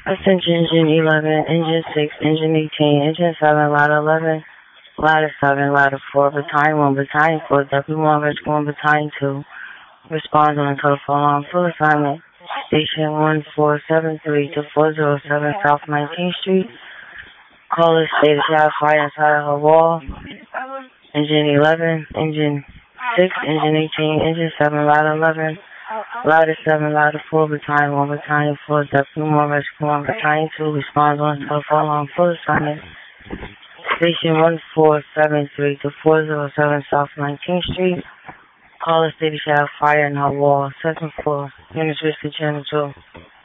Ascension, Engine 11, Engine 6, Engine 18, Engine 7, Ladder 11, Ladder 7, Ladder 4, Battalion 1, Battalion 4, W1, Rescue 1, Battalion 2. Responds on a telephone line. Full assignment. Station 1473 to 407 South 19th Street. Caller stated she had fire inside of her wall. Engine 11, Engine 6, Engine 18, Engine 7, Ladder 11, Ladder 7, Ladder 4, Battalion 1, Battalion 4, W1, Rescue 1, Battalion 2. Responds on a telephone line. Full assignment. Station 1473 to 407 South 19th Street. Caller stated she had fire in her wall. Second floor. Units reached to Channel 2.